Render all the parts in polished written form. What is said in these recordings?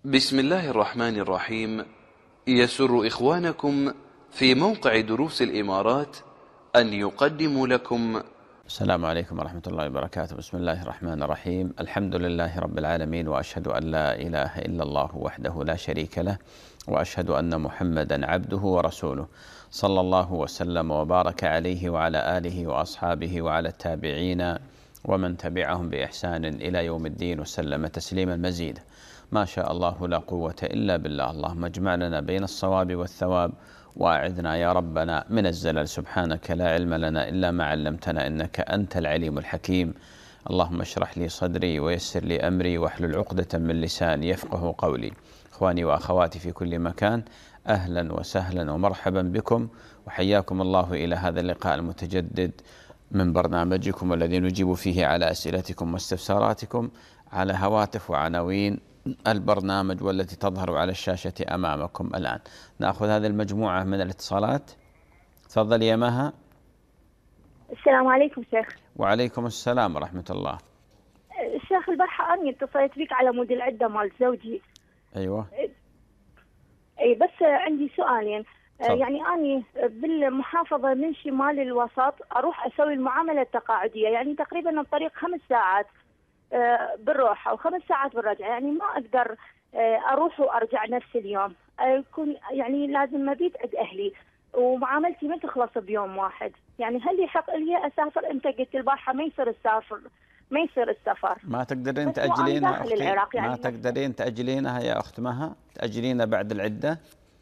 بسم الله الرحمن الرحيم. يسر إخوانكم في موقع دروس الإمارات أن يقدموا لكم. السلام عليكم ورحمة الله وبركاته. بسم الله الرحمن الرحيم. الحمد لله رب العالمين، وأشهد أن لا إله إلا الله وحده لا شريك له، وأشهد أن محمدا عبده ورسوله، صلى الله وسلم وبارك عليه وعلى آله وأصحابه وعلى التابعين ومن تبعهم بإحسان إلى يوم الدين، وسلم تسليما مزيدا. ما شاء الله لا قوة إلا بالله. اللهم اجمع لنا بين الصواب والثواب، وأعذنا يا ربنا من الزلل. سبحانك لا علم لنا إلا ما علمتنا، إنك أنت العليم الحكيم. اللهم اشرح لي صدري ويسر لي أمري واحلل عقدة من لساني يفقه قولي. إخواني وأخواتي في كل مكان، أهلا وسهلا ومرحبا بكم، وحياكم الله إلى هذا اللقاء المتجدد من برنامجكم الذي نجيب فيه على أسئلتكم واستفساراتكم على هواتف وعناوين البرنامج والتي تظهر على الشاشة أمامكم الآن. نأخذ هذه المجموعة من الاتصالات. تفضل يا مها. السلام عليكم شيخ. وعليكم السلام ورحمة الله. الشيخ البارحة أني اتصلت بك على مود العدة مال زوجي. أيوة. أي بس عندي سؤالين. صح. يعني أني بالمحافظة من شمال الوسط أروح أسوي المعاملة التقاعدية، يعني تقريبا الطريق 5 ساعات بالروح أو 5 ساعات بالرجعة، يعني ما أقدر أروح وأرجع نفس اليوم. يكون يعني لازم مبيت عند أهلي، ومعاملتي ما تخلص بيوم واحد. يعني هل يحق لي أسافر؟ أنت قلت البارحة ما يصير السفر. ما تقدرين بس مو أنا تأجلينها داخل أختي؟ العراق يعني ما تقدرين تأجلينها يا أخت مها؟ تأجلينها بعد العدة؟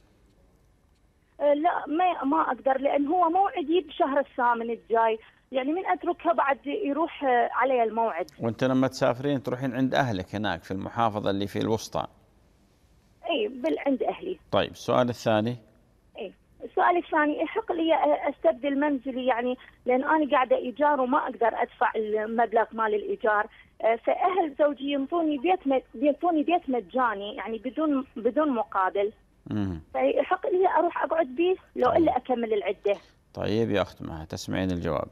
لا ما أقدر، لأن هو موعدي بشهر الثامن الجاي، يعني من أتركها بعد يروح علي الموعد. وأنت لما تسافرين تروحين عند أهلك هناك في المحافظة اللي في الوسطى؟ أي عند أهلي. طيب، السؤال الثاني. أي السؤال الثاني، يحق لي أستبدل منزلي؟ يعني لأن أنا قاعدة إيجار وما أقدر أدفع المبلغ مال الإيجار، فأهل زوجي ينطوني بيت مجاني، يعني بدون مقابل. فيحق لي أروح أقعد به لو إلا أكمل العدة؟ طيب يا أخت مها، تسمعين الجواب.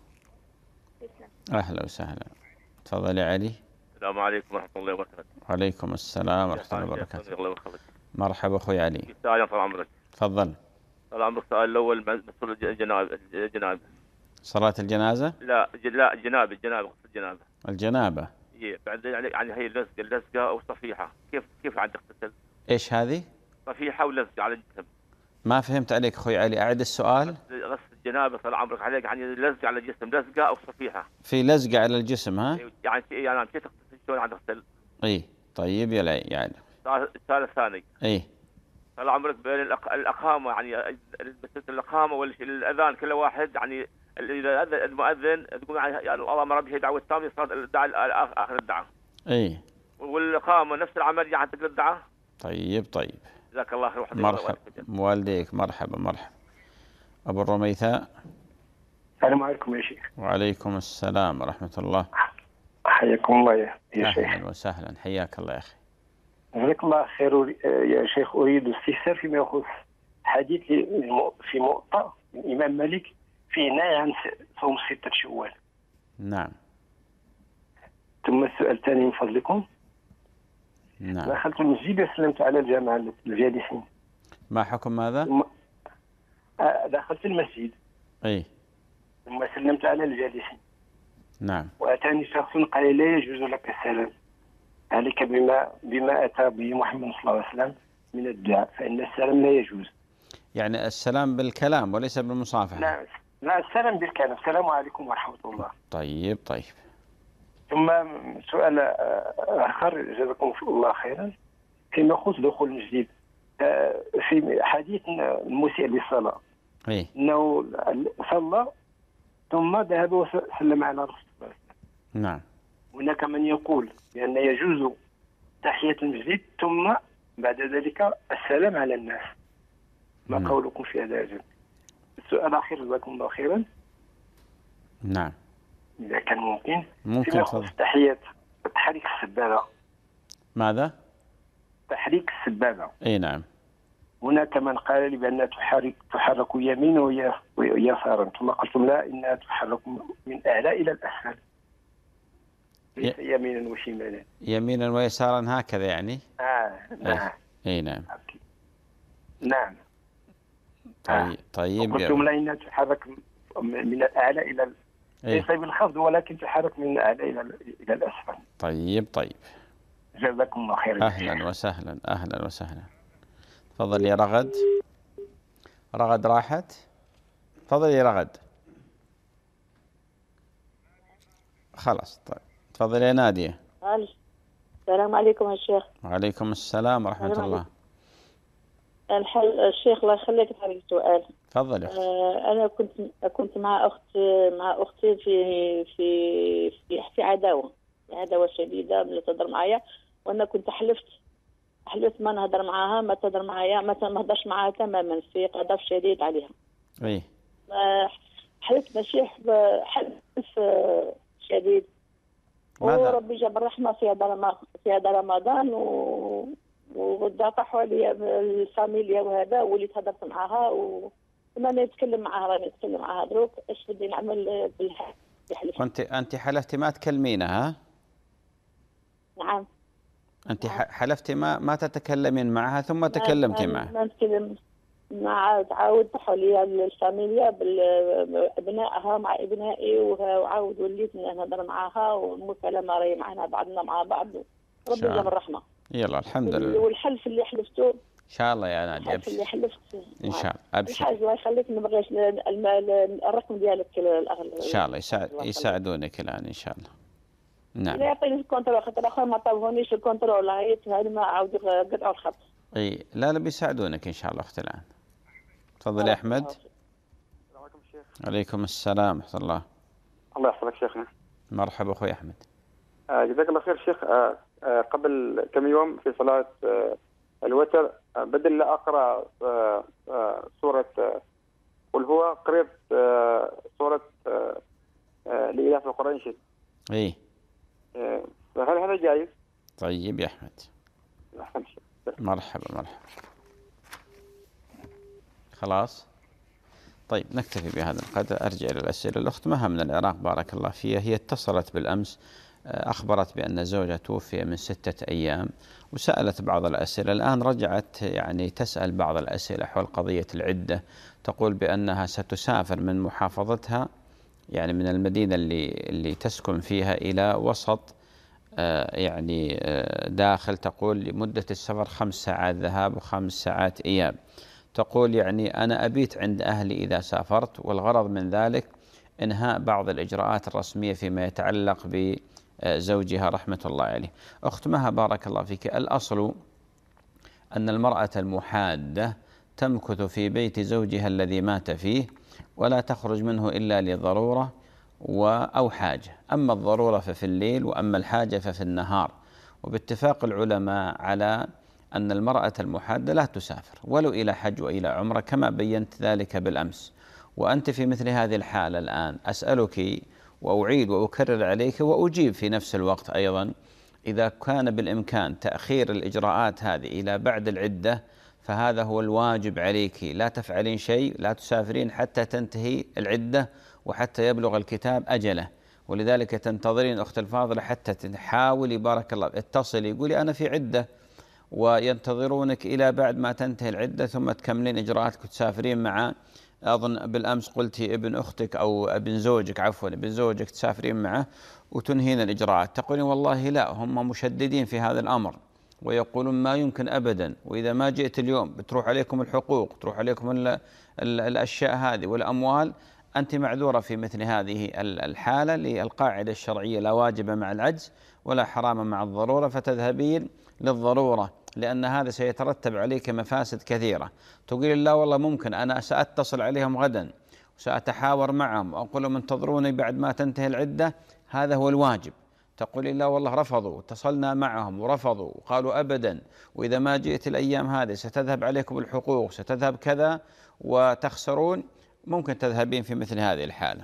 أهلا وسهلا. تفضل يا علي. السلام عليكم ورحمة الله وبركاته. وعليكم السلام ورحمة الله وبركاته. مرحبا أخوي علي. طال عمرك. تفضل. طال عمرك. السؤال الأول مسؤول الجنابة. صلاة الجنازة؟ لا الجنابة غسل الجنابة. الجنابة. إيه، بعد يعني هي اللزقة أو صفيحة، كيف عاد تغتسل؟ إيش هذه؟ صفيحة ولزقة على الجسم. ما فهمت عليك أخوي علي، أعد السؤال. غسل الجنابة طال عمرك عليك، يعني لزقة على الجسم، لزقة أو صفيحة. في لزقة على الجسم ها؟ يعني كيف تغتسل؟ شلون عاد تغتسل؟ إيه طيب يا لي يعني. السؤال الثاني. إيه. طال عمرك بين الأقامة، يعني مسألة الأقامة والأذان، كل واحد يعني إذا أذن المؤذن تقول يعني اللهم ربي دعوة تامة، صلاة الدعاء آخر الدعاء. إيه. والإقامة نفس العمل يعني تقول الدعاء. طيب. جزاك الله خير. مرحبا والديك. مرحبا. أبو الرميثاء. السلام عليكم يا شيخ. وعليكم السلام ورحمة الله. حياكم الله يا شيخ. أهلا وسهلا، حياك الله يا أخي. جزاك الله خير يا شيخ. أريد استفسار فيما يخص حديث في موطأ الإمام مالك في نهي عن صوم 6 شوال. نعم. ثم السؤال الثاني من فضلكم. نعم. دخلت المسجد وسلمت على الجماعة الجالسين. ما حكم ماذا؟ دخلت المسجد. أي. ثم سلمت على الجالسين. نعم. وأتاني شخص قال لا يجوز لك السلام عليك بما أتى به محمد صلى الله عليه وسلم من الدعاء، فإن السلام لا يجوز. يعني السلام بالكلام وليس بالمصافحة؟ لا السلام بالكلام. السلام عليكم ورحمة الله. طيب. ثم سؤال آخر جزاكم الله خيرا، فيما يخص دخول المسجد، في حديث المسيء للصلاة. إيه؟ أنه صلى ثم ذهب وسلم على رسول الله. نعم. هناك من يقول بأن يجوز تحية المسجد ثم بعد ذلك السلام على الناس. ما قولكم في هذا الجانب؟ السؤال الأخير جزاكم الله خيرا. نعم. إذا كان ممكن فيما يخص تحريك السبابة. ماذا؟ تحريك السبابة. اي نعم. هناك من قال لي بأنها تحرك يمينا ويسارا، ثم قلتم لا، إنها تحرك من أعلى إلى الأسفل. ليس يمينا وشمالا. يمينا ويسارا هكذا يعني. نعم. اي نعم. نعم. طيب قلتم لنا تحرك من الأعلى إلى ليس بالخفض ولكن تحرك من الأعلى إلى الأسفل. طيب جزاكم الله خيرا. أهلا وسهلا. تفضل يا رغد. رغد راحت. تفضل يا رغد. خلاص طيب. تفضل يا نادية. السلام عليكم يا شيخ. وعليكم السلام ورحمة الله. الشيخ الله يخليك تعرف سؤال. تفضل يا أختي. أنا كنت مع أختي في عداوة شديدة اللي تهضر معايا، وأنا كنت حلفت ما نهضر معاها، ما تهضر معايا، ما نهضرش معاها تماما، في غضب شديد عليها. حلفت ماشي حلف شديد. وربي جاب الرحمة في هذا رمضان وضاقحوا عليا الفاميليا وهذا، وليت هضرت معاها وما نتكلم معاها دروك. ايش بدي نعمل بالحلف؟ أنت حلفتي ما تكلمينها؟ نعم. أنت حلفتي ما تتكلمين معها ثم تكلمتي معها؟ ما نتكلم. عاود طاحوا لي الفاميليا بابنائها مع ابنائي، وعاود وليت نهضر معاها والمكالمه راهي معنا بعضنا مع بعض. ربي يجعل الرحمه. يلا الحمد لله. والحلف اللي حلفته ان شاء الله يا نادي الحلف اللي حلفت ان شاء الله. ابشر. الحاجه الله يخليك ما بغيش الرقم ديالك الاغلى ان شاء الله يساعدونك الان ان شاء الله. نعم. لا يعطيني الكونترول، خاطر اخر ما طلبونيش الكونترول، هذه ما عاودوا قطعوا الخط. لا بيساعدونك ان شاء الله اختي الان. تفضل يا احمد. السلام عليكم شيخ. عليكم السلام ورحمه الله. الله يحفظك شيخنا. مرحبا اخوي احمد. جزاك الله خير شيخ. قبل كم يوم في صلاة الوتر بدل لا أقرأ سورة قل هو قريت سورة لإله في القرآن شيء. فهل هذا جائز؟ طيب يا أحمد. مرحبا. خلاص. طيب نكتفي بهذا القدر. أرجع إلى الأسئلة. الأخت مها من العراق بارك الله فيها، هي اتصلت بالأمس أخبرت بأن زوجها توفي من 6 أيام وسألت بعض الأسئلة. الآن رجعت يعني تسأل بعض الأسئلة حول قضية العدة. تقول بأنها ستسافر من محافظتها يعني من المدينة اللي تسكن فيها إلى وسط يعني داخل، تقول لمدة السفر 5 ساعات ذهاب و5 ساعات إياب. تقول يعني أنا أبيت عند أهلي إذا سافرت، والغرض من ذلك إنهاء بعض الإجراءات الرسمية فيما يتعلق بزوجها رحمة الله عليه. أخت مها بارك الله فيك، الأصل أن المرأة المحادة تمكث في بيت زوجها الذي مات فيه ولا تخرج منه إلا لضرورة أو حاجة. أما الضرورة ففي الليل، وأما الحاجة ففي النهار. وباتفاق العلماء على أن المرأة المحادة لا تسافر ولو إلى حج وإلى عمرة كما بينت ذلك بالأمس. وأنت في مثل هذه الحالة الآن أسألك وأعيد وأكرر عليك وأجيب في نفس الوقت أيضا، إذا كان بالإمكان تأخير الإجراءات هذه إلى بعد العدة فهذا هو الواجب عليك. لا تفعلين شيء، لا تسافرين حتى تنتهي العدة وحتى يبلغ الكتاب أجله. ولذلك تنتظرين أخت الفاضلة حتى تحاولي بارك الله اتصلي قولي أنا في عدة، وينتظرونك إلى بعد ما تنتهي العدة ثم تكملين إجراءاتك وتسافرين مع، أظن بالأمس قلتي ابن أختك أو ابن زوجك، عفوا ابن زوجك تسافرين معه وتنهين الإجراءات. تقولين والله لا، هم مشددين في هذا الأمر ويقولون ما يمكن أبدا، وإذا ما جئت اليوم بتروح عليكم الحقوق، تروح عليكم الأشياء هذه والأموال. أنت معذورة في مثل هذه الحالة للقاعدة الشرعية لا واجب مع العجز ولا حرام مع الضرورة، فتذهبين للضرورة لأن هذا سيترتب عليك مفاسد كثيرة. تقول لا والله ممكن أنا سأتصل عليهم غدا وسأتحاور معهم وأقول لهم انتظروني بعد ما تنتهي العدة، هذا هو الواجب. تقول لا والله رفضوا، اتصلنا معهم ورفضوا وقالوا أبدا، وإذا ما جئت الأيام هذه ستذهب عليكم الحقوق، ستذهب كذا وتخسرون. ممكن تذهبين في مثل هذه الحالة.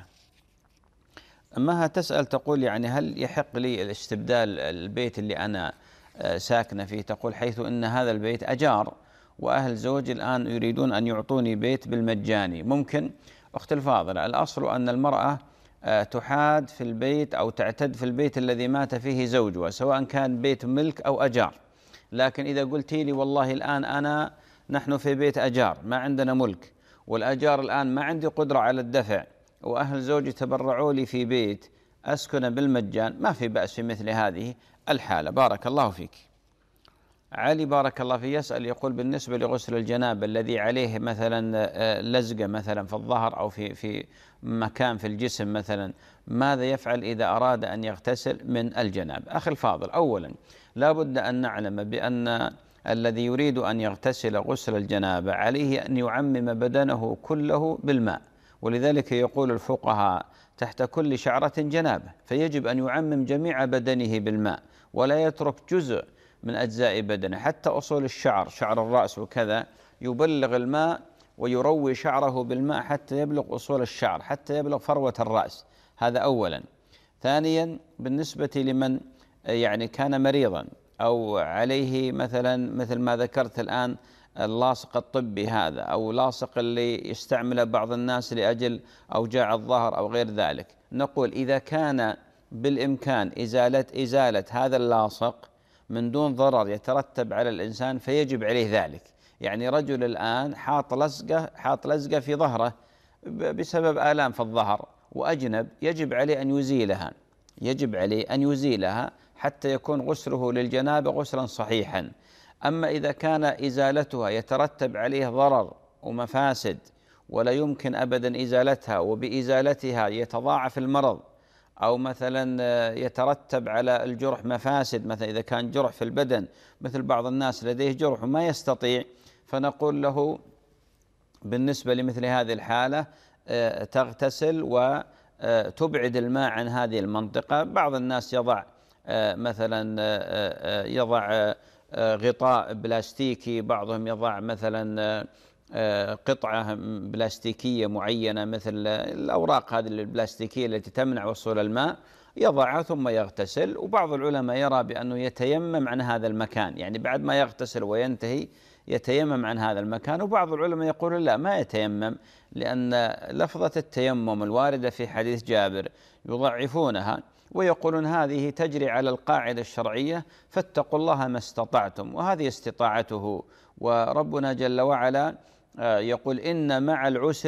أما تسأل تقول يعني هل يحق لي الاستبدال البيت اللي أنا ساكنة فيه؟ تقول حيث أن هذا البيت أجار وأهل زوجي الآن يريدون أن يعطوني بيت بالمجاني. ممكن أخت الفاضلة، الأصل أن المرأة تحاد في البيت أو تعتد في البيت الذي مات فيه زوجها، سواء كان بيت ملك أو أجار. لكن إذا قلتي لي والله الآن نحن في بيت أجار ما عندنا ملك، والأجار الآن ما عندي قدرة على الدفع، وأهل زوجي تبرعوا لي في بيت أسكن بالمجان، ما في بأس في مثل هذه الحالة. بارك الله فيك. علي بارك الله فيه يسأل يقول بالنسبة لغسل الجنابة الذي عليه مثلا لزقة مثلا في الظهر أو في مكان في الجسم مثلا، ماذا يفعل إذا أراد أن يغتسل من الجنابة؟ أخي الفاضل، أولا لا بد أن نعلم بأن الذي يريد أن يغتسل غسل الجنابة عليه أن يعمم بدنه كله بالماء، ولذلك يقول الفقهاء تحت كل شعرة جنابة، فيجب أن يعمم جميع بدنه بالماء ولا يترك جزء من أجزاء بدنه، حتى أصول الشعر، شعر الرأس وكذا، يبلغ الماء ويروي شعره بالماء حتى يبلغ أصول الشعر، حتى يبلغ فروة الرأس. هذا أولا. ثانيا، بالنسبة لمن يعني كان مريضا أو عليه مثلا مثل ما ذكرت الآن اللاصق الطبي هذا، أو لاصق اللي يستعمله بعض الناس لأجل أوجاع الظهر أو غير ذلك، نقول إذا كان بالإمكان إزالة هذا اللاصق من دون ضرر يترتب على الإنسان فيجب عليه ذلك. يعني رجل الآن حاط لزقة في ظهره بسبب آلام في الظهر وأجنب، يجب عليه أن يزيلها حتى يكون غسله للجنابة غسلا صحيحا. أما إذا كان إزالتها يترتب عليه ضرر ومفاسد ولا يمكن أبدا إزالتها، وبإزالتها يتضاعف المرض، أو مثلا يترتب على الجرح مفاسد، مثلا إذا كان جرح في البدن مثل بعض الناس لديه جرح وما يستطيع، فنقول له بالنسبة لمثل هذه الحالة تغتسل وتبعد الماء عن هذه المنطقة. بعض الناس يضع غطاء بلاستيكي، بعضهم يضع مثلا قطعة بلاستيكية معينة مثل الأوراق هذه البلاستيكية التي تمنع وصول الماء، يضعها ثم يغتسل. وبعض العلماء يرى بأنه يتيمم عن هذا المكان، يعني بعد ما يغتسل وينتهي يتيمم عن هذا المكان. وبعض العلماء يقول لا، ما يتيمم، لأن لفظة التيمم الواردة في حديث جابر يضعفونها ويقولون هذه تجري على القاعدة الشرعية فاتقوا الله ما استطعتم، وهذه استطاعته. وربنا جل وعلا يقول إن مع العسر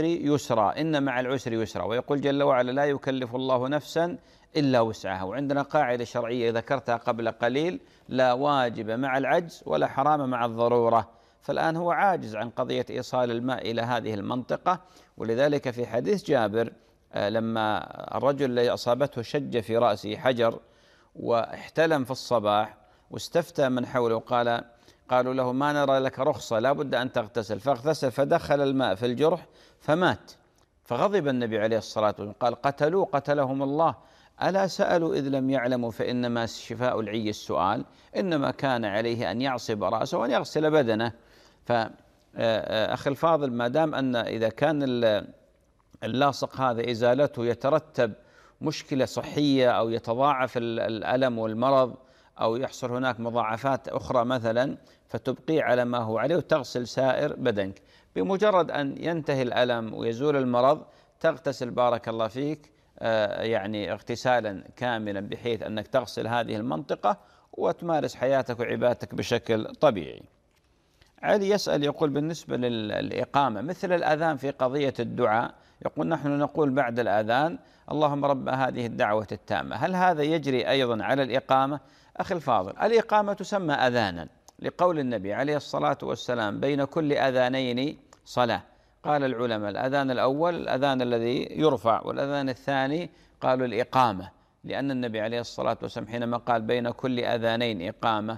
يسرا، ويقول جل وعلا لا يكلف الله نفسا إلا وسعها. وعندنا قاعدة شرعية ذكرتها قبل قليل: لا واجب مع العجز ولا حرام مع الضرورة. فالآن هو عاجز عن قضية إيصال الماء إلى هذه المنطقة، ولذلك في حديث جابر لما الرجل الذي أصابته شجة في رأسه حجر واحتلم في الصباح واستفتى من حوله قالوا له ما نرى لك رخصة، لا بد أن تغتسل، فاغتسل فدخل الماء في الجرح فمات. فغضب النبي عليه الصلاة والسلام قال قتلهم الله، ألا سألوا إذ لم يعلموا فإنما شفاء العي السؤال، إنما كان عليه أن يعصب رأسه وأن يغسل بدنه. فأخي الفاضل، ما دام أن إذا كان اللاصق هذا إزالته يترتب مشكلة صحية أو يتضاعف الألم والمرض أو يحصل هناك مضاعفات أخرى مثلا، فتبقي على ما هو عليه وتغسل سائر بدنك. بمجرد أن ينتهي الألم ويزول المرض تغتسل بارك الله فيك يعني اغتسالا كاملا، بحيث أنك تغسل هذه المنطقة وتمارس حياتك وعبادتك بشكل طبيعي. علي يسأل يقول بالنسبة للإقامة مثل الأذان في قضية الدعاء، يقول نحن نقول بعد الأذان اللهم رب هذه الدعوة التامة، هل هذا يجري أيضا على الإقامة؟ أخي الفاضل، الإقامة تسمى أذانا لقول النبي عليه الصلاة والسلام بين كل أذانين صلاة. قال العلماء الأذان الأول الأذان الذي يرفع، والأذان الثاني قالوا الإقامة، لأن النبي عليه الصلاة والسلام حينما قال بين كل أذانين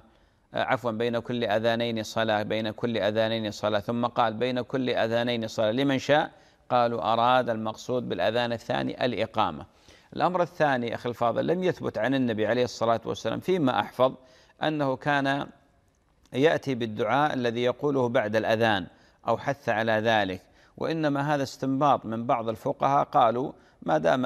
بين كل أذانين صلاة، بين كل أذانين صلاة، ثم قال بين كل أذانين صلاة لمن شاء، قالوا أراد المقصود بالأذان الثاني الإقامة. الأمر الثاني أخي الفاضل، لم يثبت عن النبي عليه الصلاة والسلام فيما أحفظ أنه كان يأتي بالدعاء الذي يقوله بعد الأذان أو حث على ذلك، وإنما هذا استنباط من بعض الفقهاء، قالوا ما دام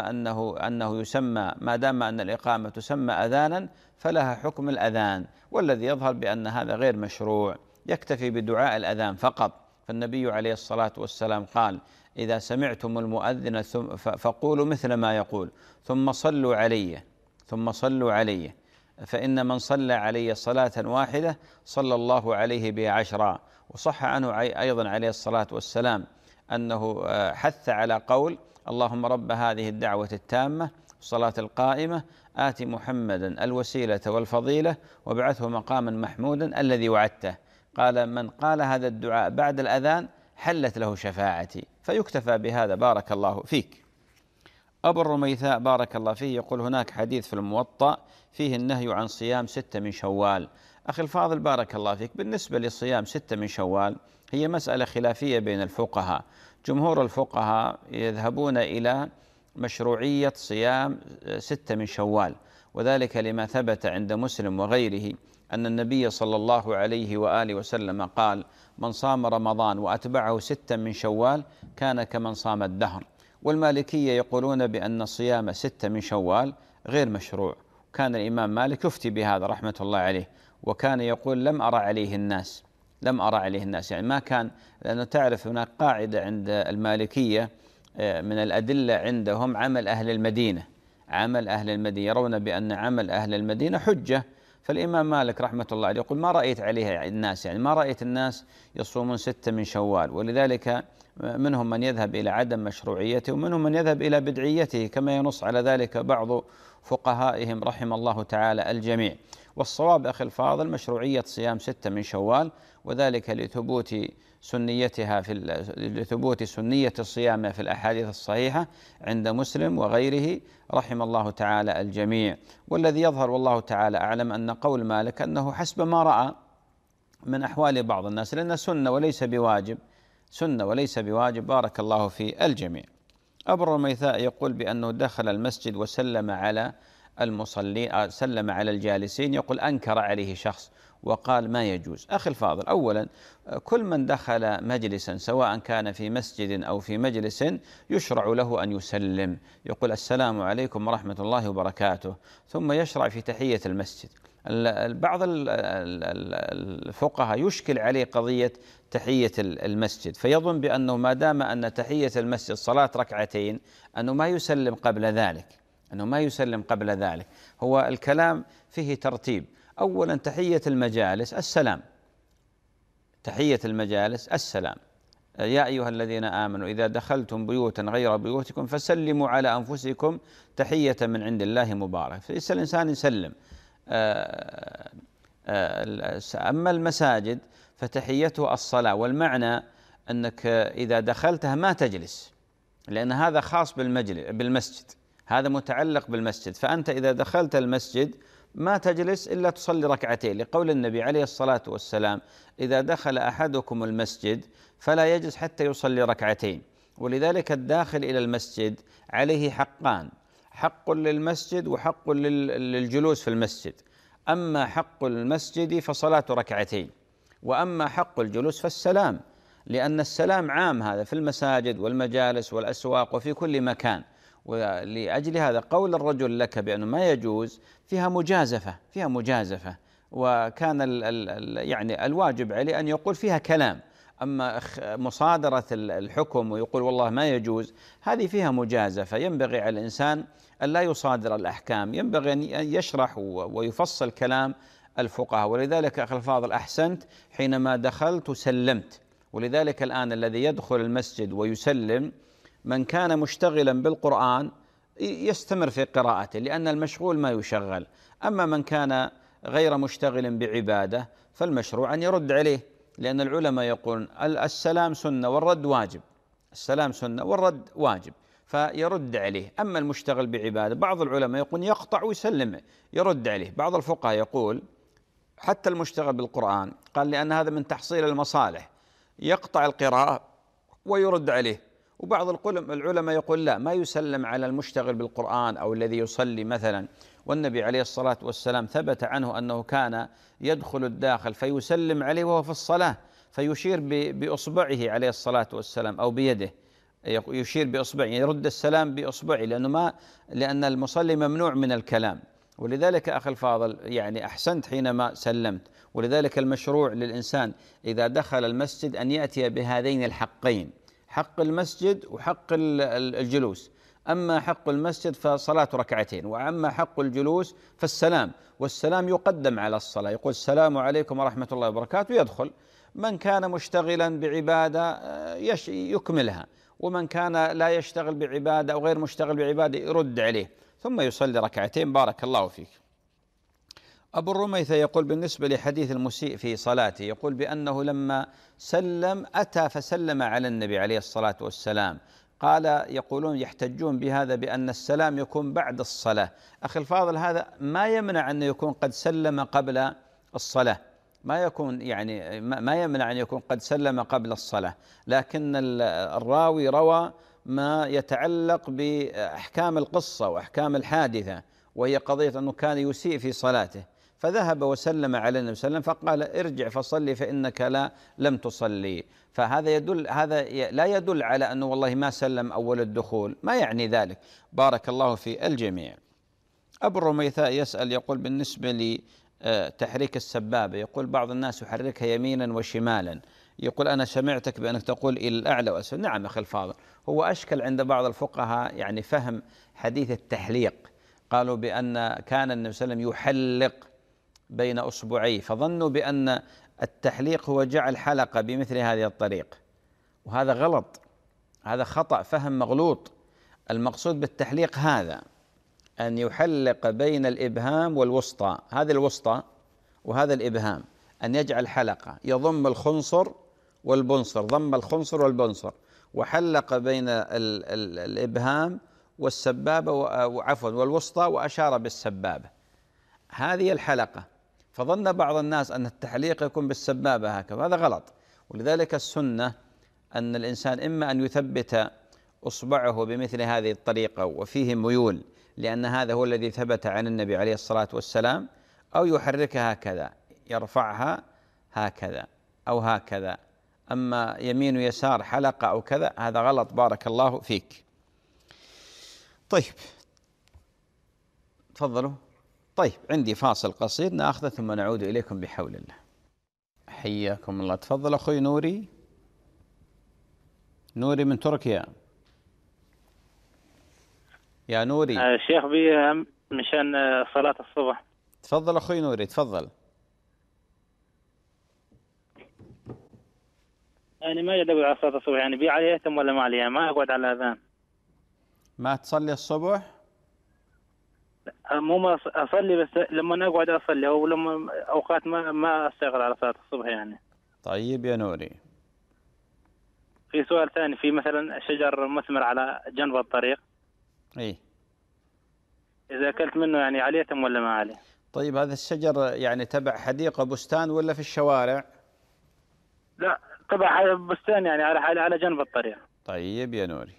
أن الإقامة تسمى أذانا فلها حكم الأذان، والذي يظهر بأن هذا غير مشروع، يكتفي بدعاء الأذان فقط فالنبي عليه الصلاة والسلام قال: إذا سمعتم المؤذن فقولوا مثل ما يقول ثم صلوا علي فإن من صلى علي صلاة واحدة صلى الله عليه بها 10. وصح عنه أيضا عليه الصلاة والسلام أنه حث على قول: اللهم رب هذه الدعوة التامة الصلاة القائمة آت محمدا الوسيلة والفضيلة وابعثه مقاما محمودا الذي وعدته. قال: من قال هذا الدعاء بعد الأذان حلت له شفاعتي. فيكتفى بهذا. بارك الله فيك. أبو الرميثاء بارك الله فيه يقول: هناك حديث في الموطأ فيه النهي عن صيام 6 من شوال. أخي الفاضل بارك الله فيك، بالنسبة لصيام 6 من شوال هي مسألة خلافية بين الفقهاء. جمهور الفقهاء يذهبون إلى مشروعية صيام 6 من شوال، وذلك لما ثبت عند مسلم وغيره أن النبي صلى الله عليه وآله وسلم قال: من صام رمضان وأتبعه 6 من شوال كان كمن صام الدهر. والمالكية يقولون بأن صيام 6 من شوال غير مشروع. كان الإمام مالك يفتي بهذا رحمة الله عليه، وكان يقول: لم أرى عليه الناس يعني ما كان، لأنه تعرف هناك قاعدة عند المالكية من الأدلة عندهم عمل أهل المدينة، يرون بأن عمل أهل المدينة حجة. فالإمام مالك رحمة الله عليه يقول: ما رأيت عليها الناس، يعني ما رأيت الناس يصومون 6 من شوال. ولذلك منهم من يذهب إلى عدم مشروعيته ومنهم من يذهب إلى بدعيته، كما ينص على ذلك بعض فقهائهم رحم الله تعالى الجميع. والصواب أخي الفاضل مشروعية صيام 6 من شوال، وذلك لثبوت سنية الصيام في الأحاديث الصحيحة عند مسلم وغيره رحم الله تعالى الجميع. والذي يظهر والله تعالى أعلم أن قول مالك أنه حسب ما رأى من أحوال بعض الناس، لأن سنة وليس بواجب. بارك الله في الجميع. أبو الرميثاء يقول بأنه دخل المسجد وسلم على المصلين، سلم على الجالسين، يقول: أنكر عليه شخص وقال: ما يجوز. أخي الفاضل، أولا كل من دخل مجلسا سواء كان في مسجد أو في مجلس يشرع له أن يسلم، يقول: السلام عليكم ورحمة الله وبركاته، ثم يشرع في تحية المسجد. بعض الفقهاء يشكل عليه قضية تحية المسجد، فيظن بأنه ما دام أن تحية المسجد صلاة ركعتين أنه ما يسلم قبل ذلك. هو الكلام فيه ترتيب. أولا تحية المجالس السلام. يا أيها الذين آمنوا إذا دخلتم بيوتا غير بيوتكم فسلموا على أنفسكم تحية من عند الله مبارك. فيسأل الإنسان يسلم. أما المساجد فتحيته الصلاة، والمعنى أنك إذا دخلتها ما تجلس، لأن هذا خاص بالمسجد، هذا متعلق بالمسجد. فأنت إذا دخلت المسجد ما تجلس إلا تصلي ركعتين، لقول النبي عليه الصلاة والسلام: إذا دخل أحدكم المسجد فلا يجلس حتى يصلي ركعتين. ولذلك الداخل إلى المسجد عليه حقان: حق للمسجد وحق للجلوس في المسجد. أما حق المسجد فصلاة ركعتين، وأما حق الجلوس فالسلام، لأن السلام عام هذا في المساجد والمجالس والأسواق وفي كل مكان. ولأجل هذا قول الرجل لك بأنه ما يجوز فيها مجازفة، وكان يعني الواجب عليه أن يقول فيها كلام. أما مصادرة الحكم ويقول والله ما يجوز، هذه فيها مجازفة. ينبغي على الإنسان أن لا يصادر الأحكام، ينبغي أن يشرح ويفصل كلام الفقهاء. ولذلك أخي الفاضل أحسنت حينما دخلت سلمت. ولذلك الآن الذي يدخل المسجد ويسلم من كان مشتغلا بالقرآن يستمر في قراءته، لأن المشغول ما يشغل. أما من كان غير مشتغل بعبادة فالمشروع أن يرد عليه، لأن العلماء يقولون السلام سنة والرد واجب، فيرد عليه. أما المشتغل بعبادة بعض العلماء يقول يقطع ويسلم يرد عليه. بعض الفقهاء يقول حتى المشتغل بالقرآن قال لأن هذا من تحصيل المصالح، يقطع القراءة ويرد عليه. وبعض العلماء يقول لا، ما يسلم على المشتغل بالقرآن أو الذي يصلي مثلا. والنبي عليه الصلاة والسلام ثبت عنه أنه كان يدخل الداخل فيسلم عليه وهو في الصلاة، فيشير بأصبعه عليه الصلاة والسلام أو بيده، يشير بأصبعه، يرد السلام بأصبعه، لأن المصلي ممنوع من الكلام. ولذلك أخي الفاضل يعني أحسنت حينما سلمت. ولذلك المشروع للإنسان إذا دخل المسجد أن يأتي بهذين الحقين، حق المسجد وحق الجلوس. أما حق المسجد فصلاة ركعتين، وأما حق الجلوس فالسلام، والسلام يقدم على الصلاة. يقول السلام عليكم ورحمة الله وبركاته، يدخل. من كان مشتغلا بعبادة يكملها، ومن كان لا يشتغل بعبادة أو غير مشتغل بعبادة يرد عليه ثم يصلي ركعتين. بارك الله فيك. أبو الرميثة يقول بالنسبة لحديث المسيء في صلاته، يقول بأنه لما سلم أتى فسلم على النبي عليه الصلاة والسلام. قال يقولون يحتجون بهذا بأن السلام يكون بعد الصلاة. أخي الفاضل هذا ما يمنع أن يكون قد سلم قبل الصلاة، ما يكون يعني ما يمنع أن يكون قد سلم قبل الصلاة، لكن الراوي روى ما يتعلق بأحكام القصة وأحكام الحادثة، وهي قضية أنه كان يسيء في صلاته، فذهب وسلم على النبي صلى الله عليه وسلم فقال ارجع فصلي فإنك لم تصلي. فهذا يدل، هذا لا يدل على أنه والله ما سلم أول الدخول، ما يعني ذلك. بارك الله في الجميع. أبو الرميثاء يسأل يقول بالنسبة لتحريك السبابة، يقول بعض الناس يحركها يمينا وشمالا، يقول أنا سمعتك بأنك تقول إلى الأعلى وأسفل. نعم أخي الفاضل، هو أشكل عند بعض الفقهاء يعني فهم حديث التحليق. قالوا بأن كان النبي صلى الله عليه وسلم يحلق بين أصبعيه، فظنوا بأن التحليق هو جعل حلقة بمثل هذه الطريق، وهذا غلط، هذا خطأ، فهم مغلوط. المقصود بالتحليق هذا أن يحلق بين الإبهام والوسطى، هذه الوسطى وهذا الإبهام، أن يجعل حلقة يضم الخنصر والبنصر، ضم الخنصر والبنصر، وحلق بين الإبهام والسبابة وعفوا والوسطى، وأشار بالسبابة، هذه الحلقة. فظن بعض الناس أن التحليق يكون بالسبابة هكذا، هذا غلط. ولذلك السنة أن الإنسان إما أن يثبت أصبعه بمثل هذه الطريقة وفيه ميول، لأن هذا هو الذي ثبت عن النبي عليه الصلاة والسلام، أو يحركها هكذا، يرفعها هكذا أو هكذا. أما يمين ويسار حلقة أو كذا هذا غلط. بارك الله فيك. طيب تفضلوا. طيب عندي فاصل قصير نأخذه ثم نعود إليكم بحول الله. حياكم الله. تفضل أخوي نوري. نوري من تركيا. يا نوري. شيخ بي مشان صلاة الصبح. تفضل أخوي نوري تفضل. يعني ما أقعد على صلاة الصبح، يعني بي عليه يهتم ولا ما عليه، ما أقعد على الأذان. ما تصلي الصبح؟ مو ما أصلي، بس لما أقعد أصلي، أو لما أوقات ما أستغل على صلاة الصبح يعني. طيب يا نوري. في سؤال ثاني، في مثلا شجر مثمر على جنب الطريق، إيه، إذا أكلت منه يعني عليه يهتم ولا ما عليه؟ طيب هذا الشجر يعني تبع حديقة بستان ولا في الشوارع؟ لا تبع بستان، يعني على جنب الطريق. طيب يا نوري.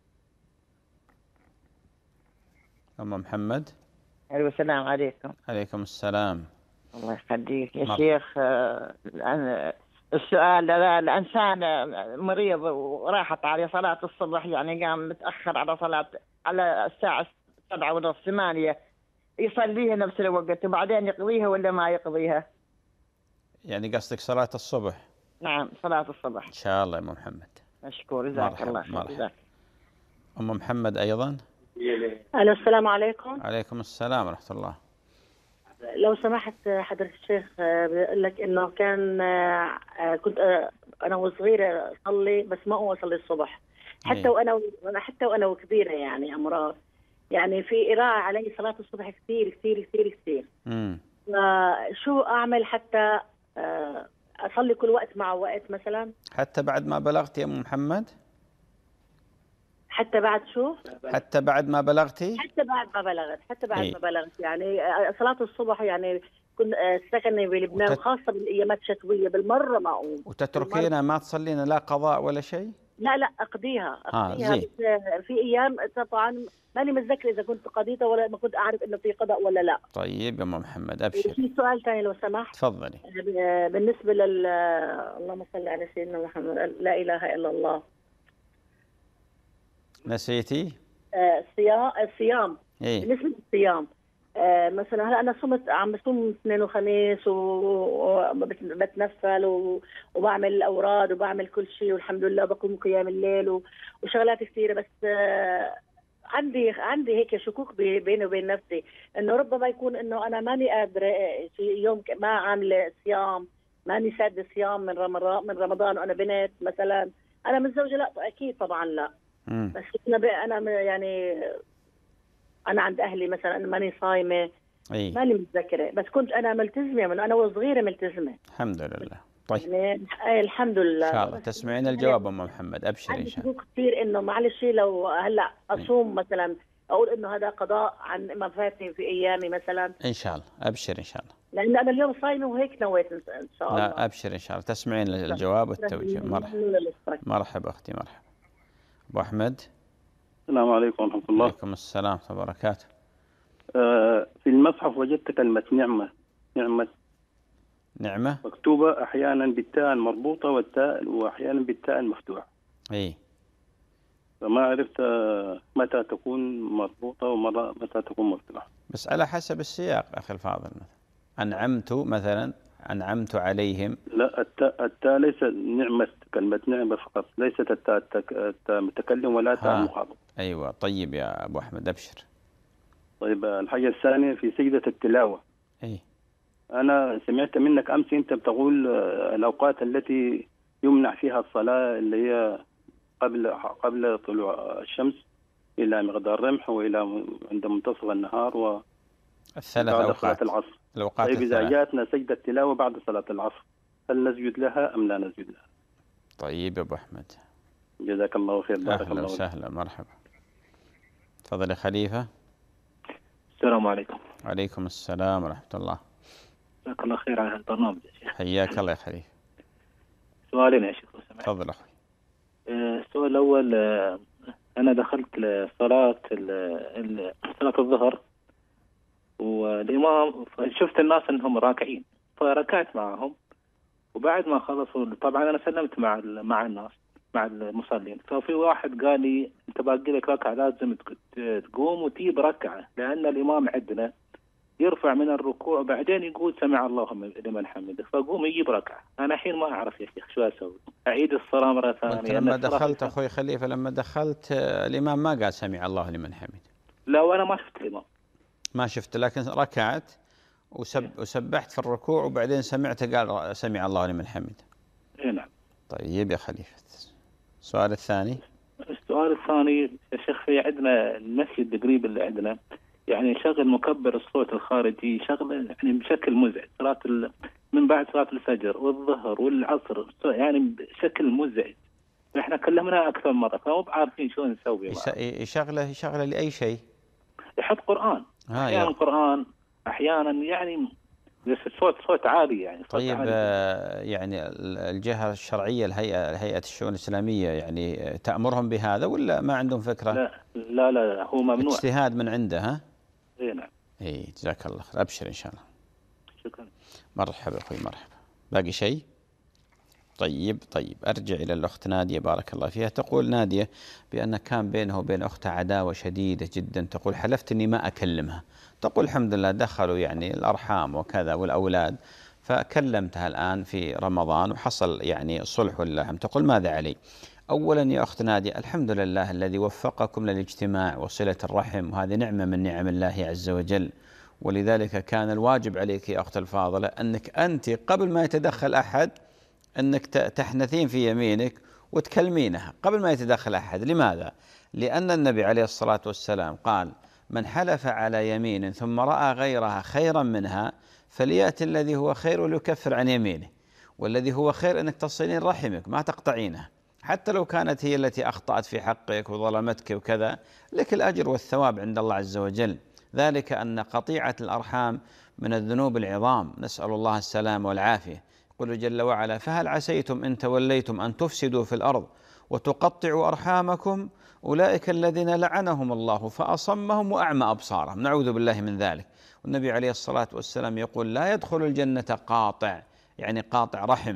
أم محمد. ألو السلام عليكم. عليكم السلام. الله يخليك يا شيخ. السؤال، الإنسان مريض وراحت عليه صلاة الصبح، يعني قام متأخر على صلاة على الساعة 7:30 8، يصليها نفس الوقت وبعدين يقضيها ولا ما يقضيها؟ يعني قصدك صلاة الصبح؟ نعم صلاة الصبح. إن شاء الله يا أم محمد. مشكور جزاك الله خير. أم محمد أيضا. ألو السلام عليكم. عليكم السلام ورحمة الله. لو سمحت حضرة الشيخ، بقول لك إنه كنت أنا وصغيرة أصلي، بس ما هو أصلي الصبح حتى وأنا وكبيرة، يعني أمراض، يعني في قراءة علي صلاة الصبح كثير كثير كثير كثير. فشو أعمل حتى أصلي كل وقت مع وقت مثلا؟ حتى بعد ما بلغت يا أم محمد؟ حتى بعد شو؟ حتى بعد ما بلغتي؟ حتى بعد ما بلغت يعني صلاة الصبح، يعني كنت سكني بلبنان خاصة بالأيامات الشتوية بالمرة ما أقوم. وتتركينا ما تصلينا لا قضاء ولا شيء؟ لا أقضيها زين. في أيام طبعا ماني متذكر إذا كنت قضيتها ولا ما كنت أعرف إنه في قضاء ولا لا. طيب يا أم محمد أبشر. في سؤال ثاني لو سمحت. تفضلي. بالنسبة اللهم صل على سيدنا محمد، لا إله إلا الله. نسيتي؟ الصيام. إيه؟ بالنسبة للصيام مثلا هلا انا عم بصوم اثنين وخميس وبتنفل وبعمل الاوراد وبعمل كل شيء والحمد لله، بقوم قيام الليل وشغلات كثيره، بس عندي هيك شكوك بيني وبين نفسي انه ربما يكون انه انا ماني قادره في يوم ما عامله صيام، ماني سادة صيام من رمضان وانا بنت مثلا. انا متزوجه؟ لا اكيد طبعا لا. بس انا يعني انا عند اهلي مثلا انا ماني صايمه، ماني متذكره، بس كنت انا ملتزمه من انا وصغيره ملتزمه الحمد لله. طيب يعني الحمد لله. ان شاء الله تسمعين الجواب ام محمد، ابشر ان شاء الله. عندي كثير انه معلش لو هلا اصوم مثلا اقول انه هذا قضاء عن ما فاتني في ايامي مثلا. ان شاء الله ابشر ان شاء الله، لان انا اليوم صايمه وهيك نويت ان شاء الله. لا ابشر ان شاء الله، تسمعين الجواب والتوجيه. مرحبا اختي، مرحبا. ابو احمد. السلام عليكم ورحمه الله. وعليكم السلام ورحمه الله وبركاته. في المصحف وجدت كلمه نعمه مكتوبه احيانا بالتاء المربوطه والتاء واحيانا بالتاء المفتوحه. فما عرفت متى تكون مربوطه ومتى تكون مفتوحه. بس على حسب السياق اخي الفاضل. انعمت مثلا، انعمت عليهم. لا، التاء ليس نعمه، كلمه نعمه فقط، ليست التاء متكلم ولا تاء مخاطب. ايوه طيب يا ابو احمد ابشر. طيب الحاجه الثانيه في سجده التلاوه. أنا سمعت منك أمس أنت بتقول الأوقات التي يمنع فيها الصلاة اللي هي قبل طلوع الشمس إلى مقدار رمح وإلى عند منتصف النهار الثلاث أوقات صلاة العصر. الأوقات طيب إذا جاءتنا سجدة التلاوة بعد صلاة العصر هل نسجد لها أم لا نسجد لها؟ طيب يا أبو أحمد جزاك الله خير. بارك أهلا وسهلا مرحبا. تفضل يا خليفة. السلام عليكم. وعليكم السلام ورحمة الله. جزاك الله خير على البرنامج يا شيخ. حياك الله يا خليفة. سؤالين يا شيخ. تفضل أخوي. السؤال الأول، أنا دخلت لصلاة صلاة الظهر والإمام شفت الناس أنهم راكعين فركعت معهم، وبعد ما خلصوا طبعا أنا سلمت مع الناس مع المصلين، ففي واحد قال لي أنت باقي لك ركعة لازم تقوم وتجيب ركعة، لأن الإمام عندنا يرفع من الركوع بعدين يقول سمع الله لمن حمده، فقوم يجيب ركعة. أنا الحين ما أعرف يا شيخ شو أسوي، أعيد الصلاة مرة ثانية؟ لما دخلت أخوي خليفة لما دخلت الإمام ما قال سمع الله لمن حمده. لا وأنا ما شفت الإمام. ما شفت، لكن ركعت وسبحت في الركوع وبعدين سمعت قال سمع الله لمن حمده. نعم. طيب يا خليفة. السؤال الثاني. السؤال الثاني يا شيخ، في عندنا المسجد القريب اللي عندنا يعني شغل مكبر الصوت الخارجي شغل يعني بشكل مزعج، من بعد صلاة الفجر والظهر والعصر يعني بشكل مزعج. احنا كلمنا اكثر مرة فمو بعارفين شو نسوي. يشغله لأي شيء. يحط قرآن احيانا قرآن احيانا يعني بس صوت عالي يعني. طيب يعني الجهة الشرعية الهيئة الشؤون الإسلامية يعني تأمرهم بهذا ولا ما عندهم فكرة؟ لا هو ممنوع. اجتهاد من عنده ها؟ نعم. جزاك الله خير. أبشر إن شاء الله. شكرا. مرحبا أخوي مرحبا. باقي شيء؟ طيب أرجع إلى الأخت نادية بارك الله فيها. تقول نادية بأن كان بينه وبين أختها عداوة شديدة جدا، تقول حلفت أني ما أكلمها. تقول الحمد لله دخلوا يعني الأرحام وكذا والأولاد، فكلمتها الآن في رمضان وحصل يعني صلح واللحم. تقول ماذا علي؟ أولا يا أخت نادية الحمد لله الذي وفقكم للاجتماع وصلة الرحم، وهذه نعمة من نعم الله عز وجل، ولذلك كان الواجب عليك يا أخت الفاضلة أنك أنت قبل ما يتدخل أحد أنك تحنثين في يمينك وتكلمينها قبل ما يتدخل أحد. لماذا؟ لأن النبي عليه الصلاة والسلام قال من حلف على يمين ثم رأى غيرها خيرا منها فليأتي الذي هو خير وليكفر عن يمينه، والذي هو خير أنك تصلين رحمك ما تقطعينها، حتى لو كانت هي التي أخطأت في حقك وظلمتك وكذا، لك الأجر والثواب عند الله عز وجل. ذلك أن قطيعة الأرحام من الذنوب العظام، نسأل الله السلام والعافية. يقول جل وعلا فهل عسيتم إن توليتم أن تفسدوا في الأرض وتقطعوا أرحامكم أولئك الذين لعنهم الله فأصمهم وأعمى أبصارهم، نعوذ بالله من ذلك. والنبي عليه الصلاة والسلام يقول لا يدخل الجنة قاطع، يعني قاطع رحم.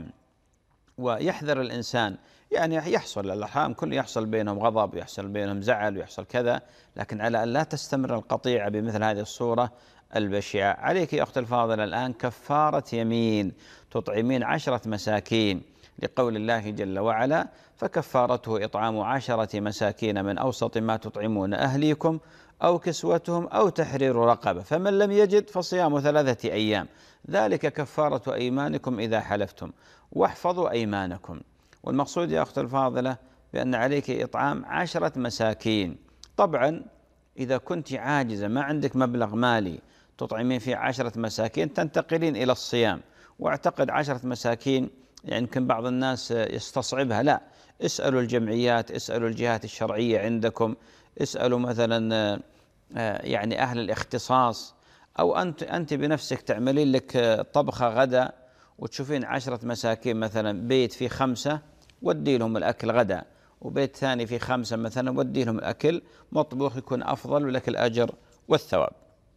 ويحذر الإنسان يعني يحصل الأرحام كل يحصل بينهم غضب ويحصل بينهم زعل ويحصل كذا، لكن على أن لا تستمر القطيعة بمثل هذه الصورة البشعة. عليك يا أخت الفاضلة الآن كفارة يمين، تطعمين 10 مساكين لقول الله جل وعلا: فكفارته إطعام 10 مساكين من أوسط ما تطعمون أهليكم أو كسوتهم أو تحرير رقبة، فمن لم يجد فصيام 3 أيام، ذلك كفارة أيمانكم إذا حلفتم واحفظوا أيمانكم. والمقصود يا أخت الفاضلة بأن عليك إطعام 10 مساكين. طبعا إذا كنت عاجزة ما عندك مبلغ مالي تطعمين فيه 10 مساكين تنتقلين إلى الصيام. واعتقد 10 مساكين يعني يمكن بعض الناس يستصعبها، لا، اسألوا الجمعيات، اسألوا الجهات الشرعية عندكم، اسألوا مثلا يعني أهل الاختصاص، أو أنت بنفسك تعملين لك طبخة غدا وتشوفين 10 مساكين، مثلا بيت فيه 5 ودي لهم الأكل غدا، وبيت ثاني فيه 5 مثلا ودي لهم الأكل مطبوخ، يكون أفضل ولك الأجر والثواب.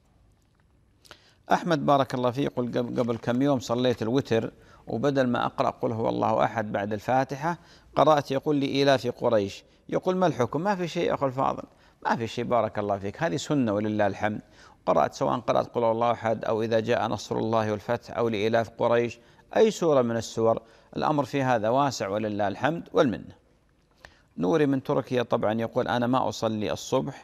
أحمد بارك الله فيه يقول: قبل كم يوم صليت الوتر وبدل ما أقرأ قل هو الله أحد بعد الفاتحة قرأت يقول لي إيلاف قريش. يقول: ما الحكم؟ ما في شيء أخو الفاضل، ما في شيء بارك الله فيك، هذه سنة ولله الحمد. قرأت سواء قرأت قل هو الله أحد أو إذا جاء نصر الله والفتح أو لإيلاف قريش، أي سورة من السور، الأمر في هذا واسع ولله الحمد والمنة. نوري من تركيا طبعا يقول: أنا ما أصلي الصبح،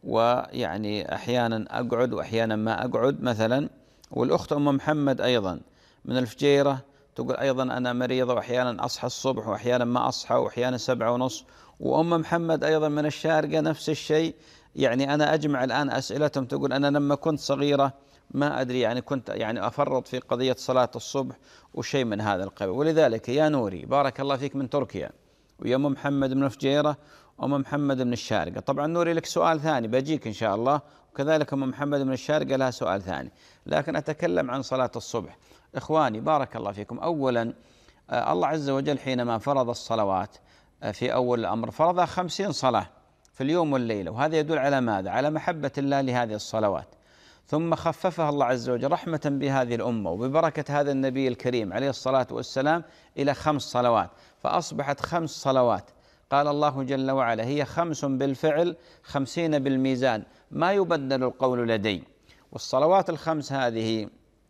ويعني أحيانا أقعد وأحيانا ما أقعد مثلا. والأخت أم محمد أيضا من الفجيرة تقول: أيضا أنا مريضة وأحيانا أصحى الصبح وأحيانا ما أصحى وأحيانا 7:30. وأم محمد أيضا من الشارقة نفس الشيء. يعني أنا أجمع الآن أسئلتهم، تقول: أنا لما كنت صغيرة ما أدري، يعني كنت يعني أفرط في قضية صلاة الصبح وشيء من هذا القبيل. ولذلك يا نوري بارك الله فيك من تركيا، ويا أم محمد من الفجيرة، وأم محمد من الشارقة. طبعا نوري لك سؤال ثاني بجيك إن شاء الله، وكذلك أم محمد من الشارقة لها سؤال ثاني، لكن أتكلم عن صلاة الصبح. إخواني بارك الله فيكم، أولا الله عز وجل حينما فرض الصلوات في أول الأمر فرض 50 صلاة في اليوم والليلة، وهذا يدل على ماذا؟ على محبة الله لهذه الصلوات. ثم خففها الله عز وجل رحمة بهذه الأمة وببركة هذا النبي الكريم عليه الصلاة والسلام إلى 5 صلوات، فأصبحت 5 صلوات. قال الله جل وعلا: هي 5 بالفعل 50 بالميزان ما يبدل القول لدي. والصلوات ال5 هذه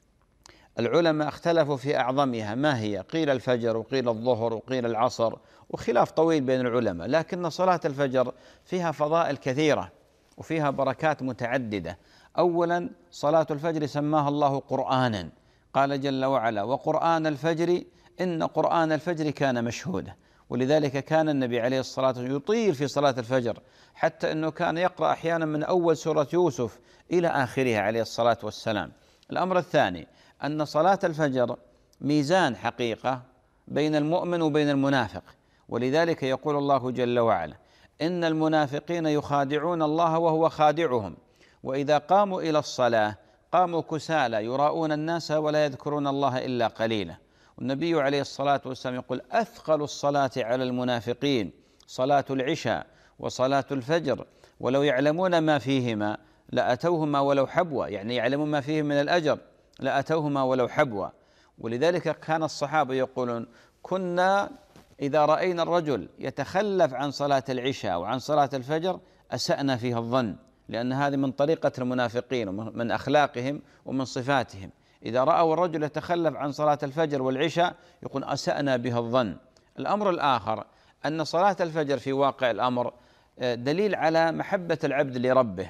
العلماء اختلفوا في أعظمها ما هي، قيل الفجر وقيل الظهر وقيل العصر، وخلاف طويل بين العلماء، لكن صلاة الفجر فيها فضائل كثيرة وفيها بركات متعددة. أولا صلاة الفجر سماها الله قرآنا، قال جل وعلا: وقرآن الفجر إن قرآن الفجر كان مشهودا. ولذلك كان النبي عليه الصلاة والسلام يطيل في صلاة الفجر، حتى أنه كان يقرأ أحيانا من أول سورة يوسف إلى آخرها عليه الصلاة والسلام. الأمر الثاني أن صلاة الفجر ميزان حقيقة بين المؤمن وبين المنافق، ولذلك يقول الله جل وعلا: إن المنافقين يخادعون الله وهو خادعهم وإذا قاموا إلى الصلاة قاموا كسالى يراءون الناس ولا يذكرون الله إلا قليلا. والنبي عليه الصلاة والسلام يقول: أثقل الصلاة على المنافقين صلاة العشاء وصلاة الفجر ولو يعلمون ما فيهما لأتوهما ولو حبوا، يعني يعلمون ما فيه من الأجر لأتوهما ولو حبوا. ولذلك كان الصحابة يقولون: كنا إذا رأينا الرجل يتخلف عن صلاة العشاء وعن صلاة الفجر أسأنا فيها الظن، لأن هذه من طريقة المنافقين ومن أخلاقهم ومن صفاتهم. إذا رأوا الرجل يتخلف عن صلاة الفجر والعشاء يقول: أسأنا بها الظن. الأمر الآخر أن صلاة الفجر في واقع الأمر دليل على محبة العبد لربه.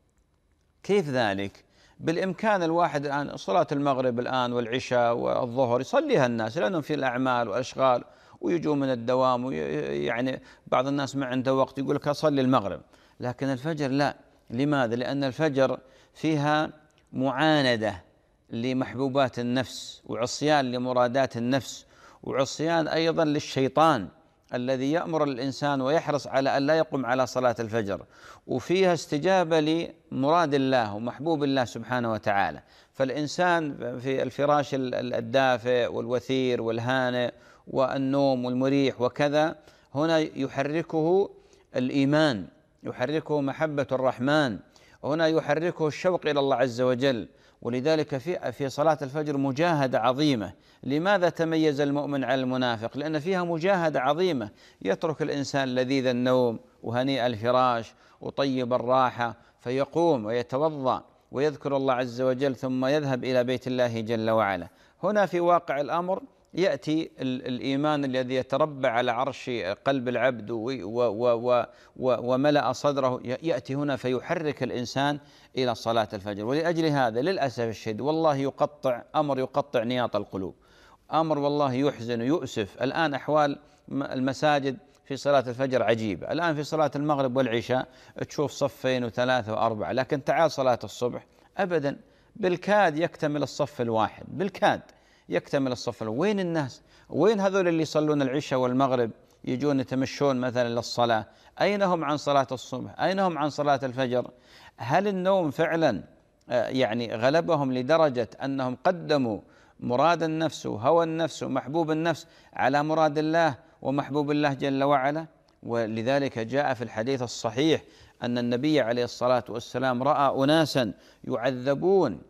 كيف ذلك؟ بالإمكان الواحد الآن صلاة المغرب الآن والعشاء والظهر يصليها الناس لأنهم في الأعمال والأشغال ويجوا من الدوام، ويعني بعض الناس ما عنده وقت يقول لك أصلي المغرب، لكن الفجر لا. لماذا؟ لأن الفجر فيها معاندة لمحبوبات النفس وعصيان لمرادات النفس وعصيان أيضا للشيطان الذي يأمر الإنسان ويحرص على أن لا يقوم على صلاة الفجر، وفيها استجابة لمراد الله ومحبوب الله سبحانه وتعالى. فالإنسان في الفراش الدافئ والوثير والهانئ والنوم والمريح وكذا، هنا يحركه الإيمان، يحركه محبة الرحمن، هنا يحركه الشوق إلى الله عز وجل. ولذلك في صلاة الفجر مجاهدة عظيمة. لماذا تميز المؤمن على المنافق؟ لأن فيها مجاهدة عظيمة، يترك الإنسان لذيذ النوم وهنيء الفراش وطيب الراحة فيقوم ويتوضأ ويذكر الله عز وجل ثم يذهب إلى بيت الله جل وعلا. هنا في واقع الأمر يأتي الإيمان الذي يتربع على عرش قلب العبد وملأ صدره، يأتي هنا فيحرك الإنسان إلى صلاة الفجر. ولأجل هذا للأسف الشديد والله يقطع نياط القلوب، أمر والله يحزن ويؤسف. الآن أحوال المساجد في صلاة الفجر عجيبة. الآن في صلاة المغرب والعشاء تشوف صفين وثلاثة وأربعة، لكن تعال صلاة الصبح أبدا، بالكاد يكتمل الصف الواحد، بالكاد يكتمل الصف الواحد. وين الناس؟ وين هذول اللي يصلون العشاء والمغرب يجون يتمشون مثلا للصلاة؟ أين هم عن صلاة الصبح؟ أين هم عن صلاة الفجر؟ هل النوم فعلا يعني غلبهم لدرجة أنهم قدموا مراد النفس وهوى النفس ومحبوب النفس على مراد الله ومحبوب الله جل وعلا؟ ولذلك جاء في الحديث الصحيح أن النبي عليه الصلاة والسلام رأى أناسا يعذبون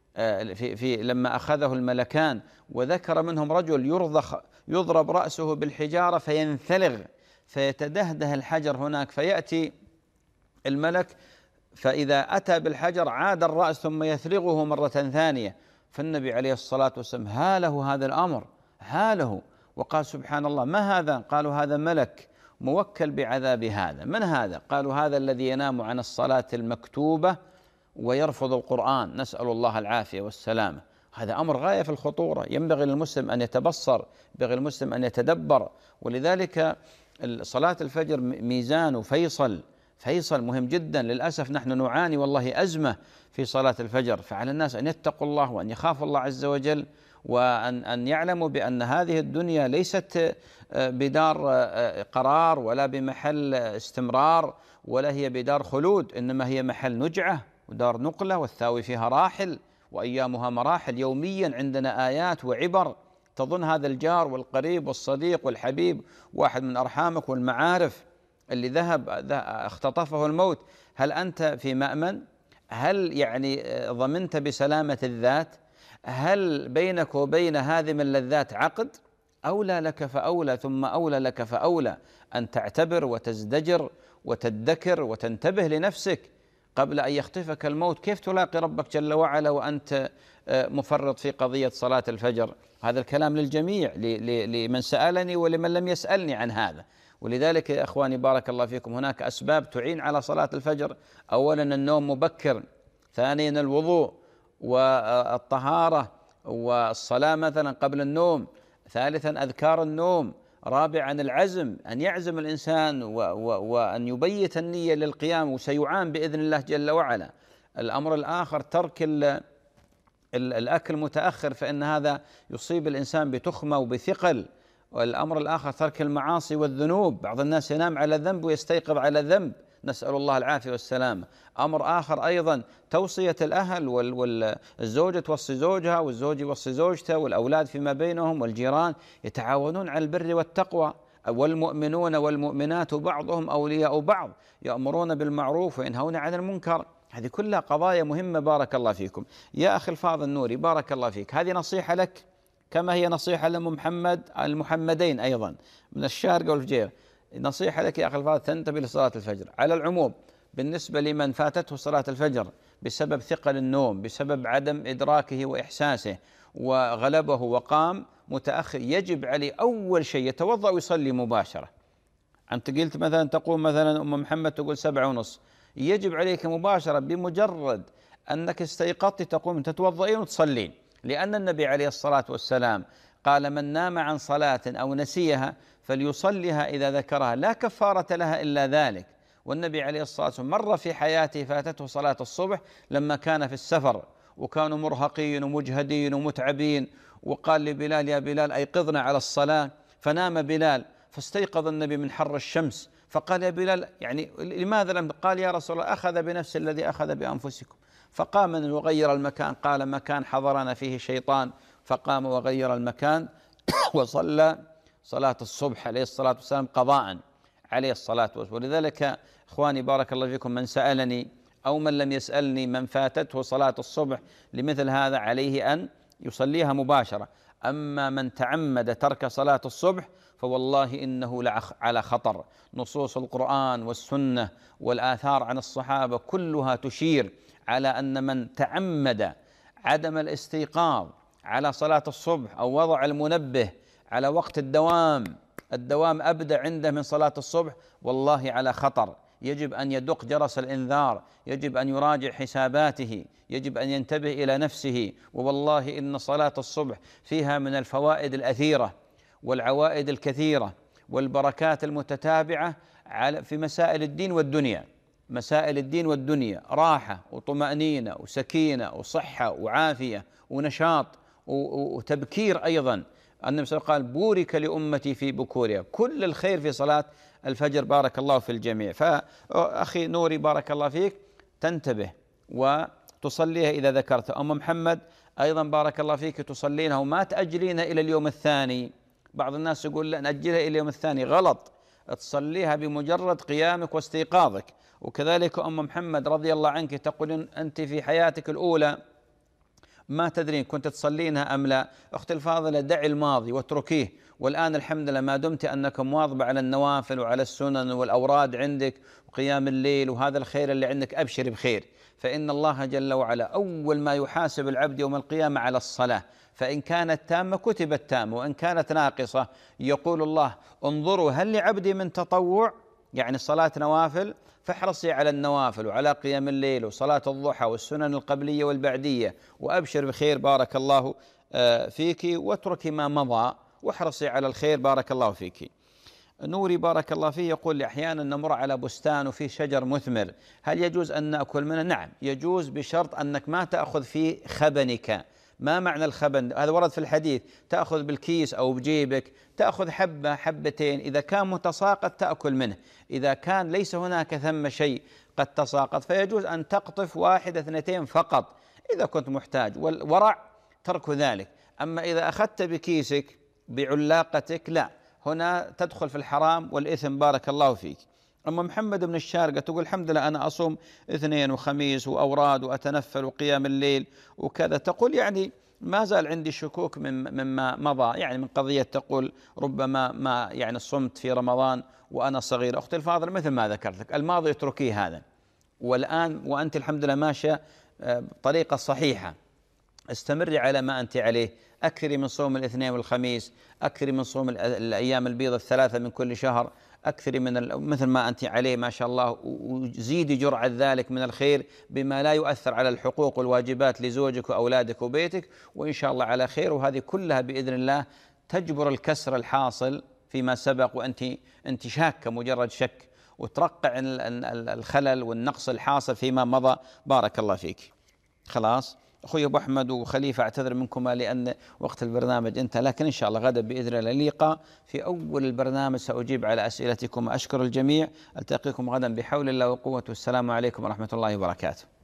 لما أخذه الملكان، وذكر منهم رجل يضرب رأسه بالحجارة فينثلغ فيتدهده الحجر هناك، فيأتي الملك فإذا أتى بالحجر عاد الرأس ثم يثلغه مرة ثانية. فالنبي عليه الصلاة والسلام هاله هذا الأمر، هاله، وقال سبحان الله ما هذا؟ قالوا هذا ملك موكل بعذاب هذا. من هذا؟ قالوا هذا الذي ينام عن الصلاة المكتوبة ويرفض القرآن، نسأل الله العافية والسلامة. هذا أمر غاية في الخطورة، ينبغي للمسلم أن يتبصر، ينبغي للمسلم أن يتدبر. ولذلك صلاة الفجر ميزان فيصل مهم جدا. للأسف نحن نعاني والله أزمة في صلاة الفجر، فعلى الناس أن يتقوا الله وأن يخافوا الله عز وجل، وأن يعلموا بأن هذه الدنيا ليست بدار قرار ولا بمحل استمرار ولا هي بدار خلود، إنما هي محل نجعة ودار نقلة، والثاوي فيها راحل وأيامها مراحل. يوميا عندنا آيات وعبر تظن هذا الجار والقريب والصديق والحبيب واحد من أرحامك والمعارف اللي ذهب اختطفه الموت، هل أنت في مأمن؟ هل يعني ضمنت بسلامة الذات؟ هل بينك وبين هذه اللذات عقد؟ أولى لك فأولى ثم أولى لك فأولى أن تعتبر وتزدجر وتدكر وتنتبه لنفسك قبل أن يخطفك الموت. كيف تلاقي ربك جل وعلا وأنت مفرط في قضية صلاة الفجر؟ هذا الكلام للجميع، لمن سألني ولمن لم يسألني عن هذا. ولذلك يا أخواني بارك الله فيكم هناك أسباب تعين على صلاة الفجر. أولا النوم مبكر، ثانيا الوضوء والطهارة والصلاة مثلا قبل النوم، ثالثا أذكار النوم، رابعا العزم، أن يعزم الإنسان وأن يبيت النية للقيام، وسيعان بإذن الله جل وعلا. الأمر الآخر ترك الأكل متأخر، فإن هذا يصيب الإنسان بتخمة وبثقل. والأمر الآخر ترك المعاصي والذنوب، بعض الناس ينام على ذنب ويستيقظ على ذنب، نسأل الله العافية والسلامة. أمر آخر أيضا توصية الأهل، والزوجة توصي زوجها والزوج يوصي زوجته، والأولاد فيما بينهم والجيران يتعاونون على البر والتقوى. والمؤمنون والمؤمنات بعضهم أولياء بعض يأمرون بالمعروف وينهون عن المنكر. هذه كلها قضايا مهمة بارك الله فيكم. يا أخي الفاضل النوري بارك الله فيك، هذه نصيحة لك كما هي نصيحة لمحمد المحمدين أيضا من الشارقة والفجير. نصيحة لك يا أخي الفاضل تنتبه لصلاة الفجر. على العموم بالنسبة لمن فاتته صلاة الفجر بسبب ثقل النوم، بسبب عدم إدراكه وإحساسه، وغلبه وقام متأخر، يجب عليه أول شيء يتوضأ ويصلي مباشرة. أنت قلت مثلا تقوم مثلا أم محمد تقول 7:30، يجب عليك مباشرة بمجرد أنك استيقظت تقوم تتوضئين وتصلين، لأن النبي عليه الصلاة والسلام قال من نام عن صلاة أو نسيها فليصليها إذا ذكرها لا كفارة لها إلا ذلك. والنبي عليه الصلاة والسلام مر في حياته فاتته صلاة الصبح لما كان في السفر وكانوا مرهقين ومجهدين ومتعبين، وقال لبلال يا بلال أيقظنا على الصلاة، فنام بلال فاستيقظ النبي من حر الشمس، فقال يا بلال يعني لماذا لم؟ قال يا رسول الله أخذ بنفس الذي أخذ بأنفسكم. فقام أن يغير المكان، قال مكان حضرنا فيه شيطان، فقام وغير المكان وصلى صلاة الصبح عليه الصلاة والسلام قضاء عليه الصلاة والسلام. ولذلك إخواني بارك الله فيكم من سألني أو من لم يسألني من فاتته صلاة الصبح لمثل هذا عليه أن يصليها مباشرة. أما من تعمد ترك صلاة الصبح فوالله إنه على خطر. نصوص القرآن والسنة والآثار عن الصحابة كلها تشير على أن من تعمد عدم الاستيقاظ على صلاة الصبح أو وضع المنبه على وقت الدوام أبدأ عنده من صلاة الصبح، والله على خطر. يجب أن يدق جرس الإنذار، يجب أن يراجع حساباته، يجب أن ينتبه إلى نفسه. ووالله إن صلاة الصبح فيها من الفوائد الأثيرة والعوائد الكثيرة والبركات المتتابعة في مسائل الدين والدنيا. مسائل الدين والدنيا راحة وطمأنينة وسكينة وصحة وعافية ونشاط وتبكير أيضا. النبي صلى الله عليه وسلم قال: بورك لأمتي في بكورها. كل الخير في صلاة الفجر، بارك الله في الجميع. فأخي نوري بارك الله فيك تنتبه وتصليها إذا ذكرتها. أم محمد أيضا بارك الله فيك تصلينها وما تأجلينها إلى اليوم الثاني. بعض الناس يقول لا نأجلها إلى اليوم الثاني، غلط، تصليها بمجرد قيامك واستيقاظك. وكذلك أم محمد رضي الله عنك تقول أنت في حياتك الأولى ما تدرين كنت تصلينها أم لا. أختي الفاضلة دعي الماضي واتركيه، والآن الحمد لله ما دمت أنك مواظبة على النوافل وعلى السنن والأوراد عندك وقيام الليل وهذا الخير اللي عندك، أبشر بخير. فإن الله جل وعلا أول ما يحاسب العبد يوم القيامة على الصلاة، فإن كانت تامة كتبت تامة، وإن كانت ناقصة يقول الله: انظروا هل لعبدي من تطوع، يعني صلاة نوافل، فاحرصي على النوافل وعلى قيام الليل وصلاة الضحى والسنن القبلية والبعدية، وأبشر بخير بارك الله فيك، واتركي ما مضى واحرصي على الخير بارك الله فيك. نوري بارك الله فيه يقول لي: أحيانا نمر على بستان وفيه شجر مثمر، هل يجوز أن نأكل منه؟ نعم يجوز، بشرط أنك ما تأخذ فيه خبنك. ما معنى الخبن؟ هذا ورد في الحديث، تأخذ بالكيس أو بجيبك، تأخذ حبة حبتين، إذا كان متساقط تأكل منه، إذا كان ليس هناك ثم شيء قد تساقط فيجوز أن تقطف واحدة اثنتين فقط إذا كنت محتاج، والورع ترك ذلك. أما إذا أخذت بكيسك بعلاقتك لا، هنا تدخل في الحرام والإثم بارك الله فيك. أما محمد بن الشارقة تقول: الحمد لله أنا أصوم اثنين وخميس وأوراد وأتنفل وقيام الليل وكذا. تقول يعني ما زال عندي شكوك مما مضى، يعني من قضية تقول ربما ما يعني صمت في رمضان وأنا صغير. أختي الفاضل مثل ما ذكرت لك، الماضي اتركيه هذا، والآن وأنت الحمد لله ماشية بطريقة صحيحة، استمري على ما أنت عليه، أكثري من صوم الاثنين والخميس، أكثري من صوم الأيام البيض الثلاثة من كل شهر، أكثري من مثل ما أنت عليه ما شاء الله، وزيدي جرعة ذلك من الخير بما لا يؤثر على الحقوق والواجبات لزوجك وأولادك وبيتك، وإن شاء الله على خير. وهذه كلها بإذن الله تجبر الكسر الحاصل فيما سبق، وأنت شاكة مجرد شك، وترقع الخلل والنقص الحاصل فيما مضى بارك الله فيك. خلاص أخوي أبو أحمد وخليفة أعتذر منكما لأن وقت البرنامج انتهى، لكن إن شاء الله غدا بإذن الله اللقاء في أول البرنامج سأجيب على أسئلتكم. أشكر الجميع، ألتقيكم غدا بحول الله وقوته. السلام عليكم ورحمة الله وبركاته.